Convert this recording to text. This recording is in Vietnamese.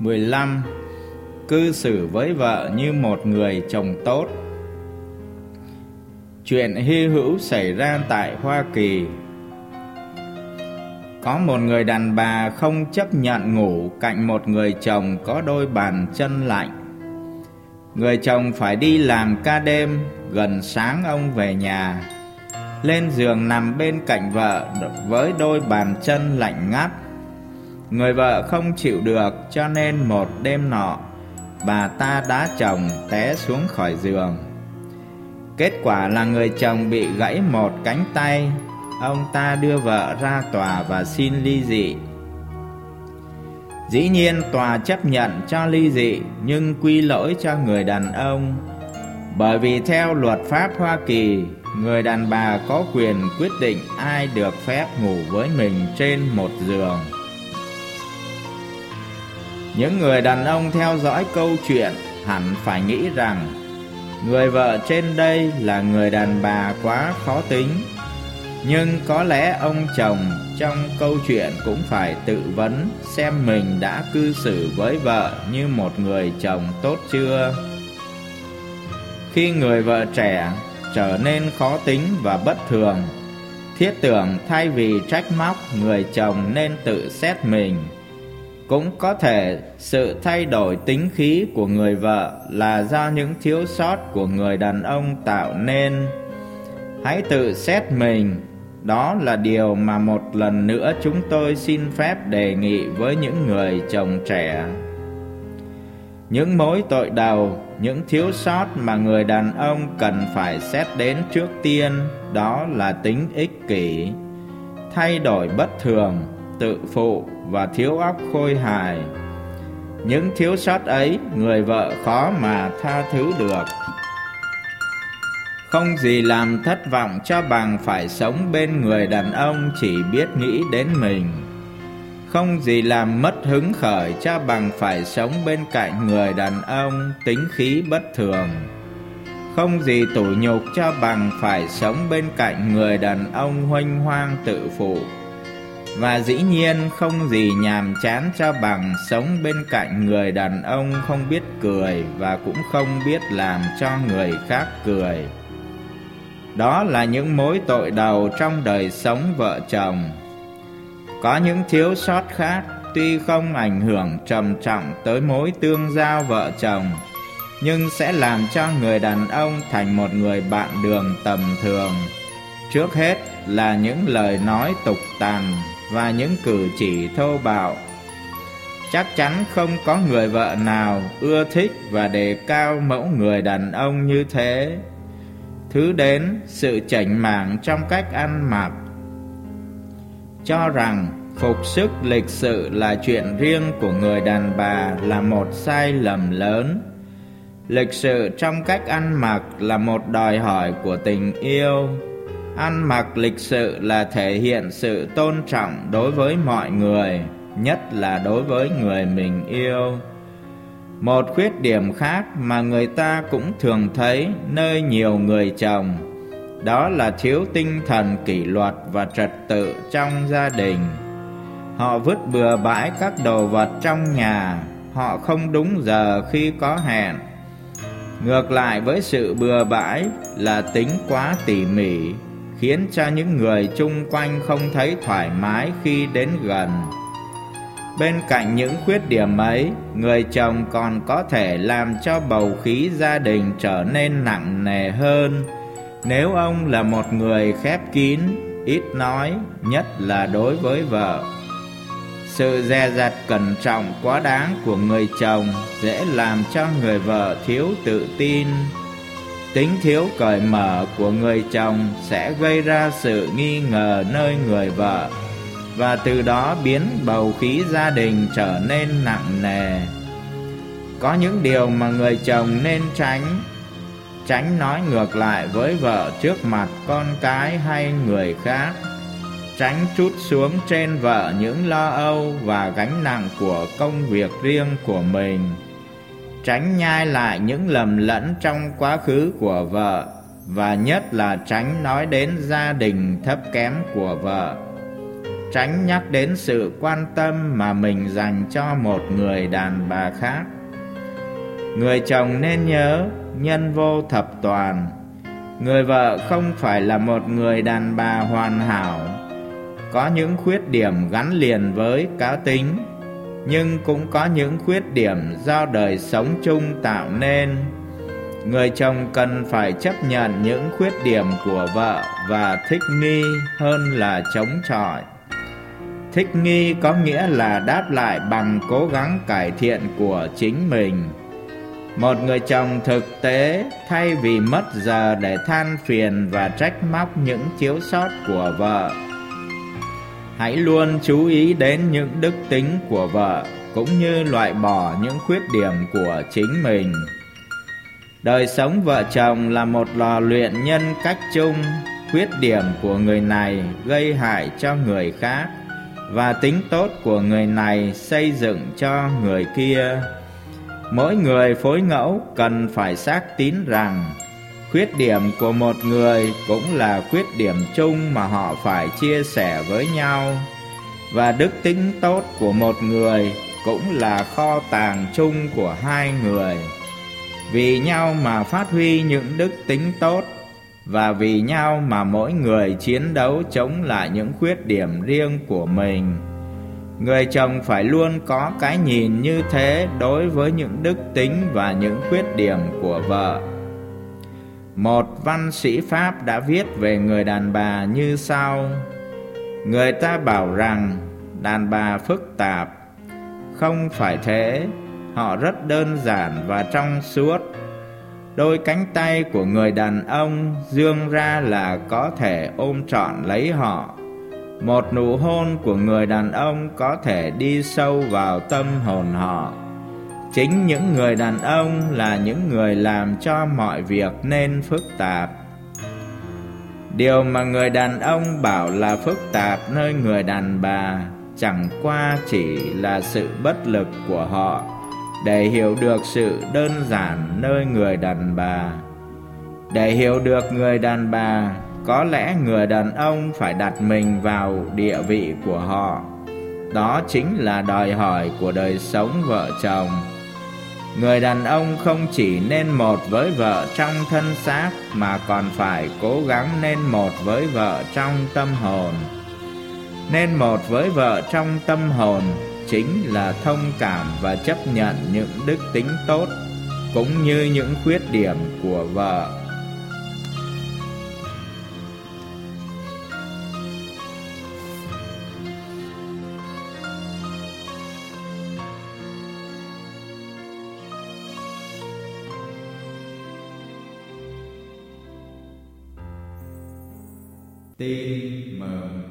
15. Cư xử với vợ như một người chồng tốt. Chuyện hy hữu xảy ra tại Hoa Kỳ. Có một người đàn bà không chấp nhận ngủ cạnh một người chồng có đôi bàn chân lạnh. Người chồng phải đi làm ca đêm, gần sáng ông về nhà, lên giường nằm bên cạnh vợ với đôi bàn chân lạnh ngắt. Người vợ không chịu được, cho nên một đêm nọ, bà ta đá chồng té xuống khỏi giường. Kết quả là người chồng bị gãy một cánh tay. Ông ta đưa vợ ra tòa và xin ly dị. Dĩ nhiên tòa chấp nhận cho ly dị, nhưng quy lỗi cho người đàn ông. Bởi vì theo luật pháp Hoa Kỳ, người đàn bà có quyền quyết định ai được phép ngủ với mình trên một giường. Những người đàn ông theo dõi câu chuyện hẳn phải nghĩ rằng người vợ trên đây là người đàn bà quá khó tính. Nhưng có lẽ ông chồng trong câu chuyện cũng phải tự vấn xem mình đã cư xử với vợ như một người chồng tốt chưa. Khi người vợ trẻ trở nên khó tính và bất thường, thiết tưởng thay vì trách móc người chồng nên tự xét mình. Cũng có thể sự thay đổi tính khí của người vợ là do những thiếu sót của người đàn ông tạo nên. Hãy tự xét mình. Đó là điều mà một lần nữa chúng tôi xin phép đề nghị với những người chồng trẻ. Những mối tội đầu, những thiếu sót mà người đàn ông cần phải xét đến trước tiên, đó là tính ích kỷ, thay đổi bất thường, tự phụ và thiếu óc khôi hài. Những thiếu sót ấy người vợ khó mà tha thứ được. Không gì làm thất vọng cho bằng phải sống bên người đàn ông chỉ biết nghĩ đến mình. Không gì làm mất hứng khởi cho bằng phải sống bên cạnh người đàn ông tính khí bất thường. Không gì tủi nhục cho bằng phải sống bên cạnh người đàn ông huênh hoang tự phụ. Và dĩ nhiên không gì nhàm chán cho bằng sống bên cạnh người đàn ông không biết cười và cũng không biết làm cho người khác cười. Đó là những mối tội đầu trong đời sống vợ chồng. Có những thiếu sót khác tuy không ảnh hưởng trầm trọng tới mối tương giao vợ chồng, nhưng sẽ làm cho người đàn ông thành một người bạn đường tầm thường. Trước hết là những lời nói tục tằn và những cử chỉ thô bạo. Chắc chắn không có người vợ nào ưa thích và đề cao mẫu người đàn ông như thế. Thứ đến sự chảnh mảng trong cách ăn mặc. Cho rằng phục sức lịch sự là chuyện riêng của người đàn bà là một sai lầm lớn. Lịch sự trong cách ăn mặc là một đòi hỏi của tình yêu. Ăn mặc lịch sự là thể hiện sự tôn trọng đối với mọi người, nhất là đối với người mình yêu. Một khuyết điểm khác mà người ta cũng thường thấy nơi nhiều người chồng, đó là thiếu tinh thần kỷ luật và trật tự trong gia đình. Họ vứt bừa bãi các đồ vật trong nhà, họ không đúng giờ khi có hẹn. Ngược lại với sự bừa bãi là tính quá tỉ mỉ, khiến cho những người chung quanh không thấy thoải mái khi đến gần. Bên cạnh những khuyết điểm ấy, người chồng còn có thể làm cho bầu khí gia đình trở nên nặng nề hơn nếu ông là một người khép kín, ít nói, nhất là đối với vợ. Sự dè dặt cẩn trọng quá đáng của người chồng dễ làm cho người vợ thiếu tự tin. Tính thiếu cởi mở của người chồng sẽ gây ra sự nghi ngờ nơi người vợ, và từ đó biến bầu khí gia đình trở nên nặng nề. Có những điều mà người chồng nên tránh nói ngược lại với vợ trước mặt con cái hay người khác. Tránh trút xuống trên vợ những lo âu và gánh nặng của công việc riêng của mình. Tránh nhai lại những lầm lẫn trong quá khứ của vợ, và nhất là tránh nói đến gia đình thấp kém của vợ. tránh nhắc đến sự quan tâm mà mình dành cho một người đàn bà khác. Người chồng nên nhớ, nhân vô thập toàn, người vợ không phải là một người đàn bà hoàn hảo, có những khuyết điểm gắn liền với cá tính, nhưng cũng có những khuyết điểm do đời sống chung tạo nên. Người chồng cần phải chấp nhận những khuyết điểm của vợ và thích nghi hơn là chống chọi. Thích nghi có nghĩa là đáp lại bằng cố gắng cải thiện của chính mình. Một người chồng thực tế, thay vì mất giờ để than phiền và trách móc những thiếu sót của vợ, hãy luôn chú ý đến những đức tính của vợ, cũng như loại bỏ những khuyết điểm của chính mình. Đời sống vợ chồng là một lò luyện nhân cách chung. Khuyết điểm của người này gây hại cho người khác, và tính tốt của người này xây dựng cho người kia. Mỗi người phối ngẫu cần phải xác tín rằng khuyết điểm của một người cũng là khuyết điểm chung mà họ phải chia sẻ với nhau, và đức tính tốt của một người cũng là kho tàng chung của hai người. Vì nhau mà phát huy những đức tính tốt, và vì nhau mà mỗi người chiến đấu chống lại những khuyết điểm riêng của mình. Người chồng phải luôn có cái nhìn như thế đối với những đức tính và những khuyết điểm của vợ. Một văn sĩ Pháp đã viết về người đàn bà như sau: người ta bảo rằng đàn bà phức tạp. Không phải thế, họ rất đơn giản và trong suốt. Đôi cánh tay của người đàn ông dương ra là có thể ôm trọn lấy họ. Một nụ hôn của người đàn ông có thể đi sâu vào tâm hồn họ. Chính những người đàn ông là những người làm cho mọi việc nên phức tạp. Điều mà người đàn ông bảo là phức tạp nơi người đàn bà chẳng qua chỉ là sự bất lực của họ để hiểu được sự đơn giản nơi người đàn bà. Để hiểu được người đàn bà, có lẽ người đàn ông phải đặt mình vào địa vị của họ. Đó chính là đòi hỏi của đời sống vợ chồng. Người đàn ông không chỉ nên một với vợ trong thân xác, mà còn phải cố gắng nên một với vợ trong tâm hồn. Nên một với vợ trong tâm hồn chính là thông cảm và chấp nhận những đức tính tốt cũng như những khuyết điểm của vợ. Tin mừng.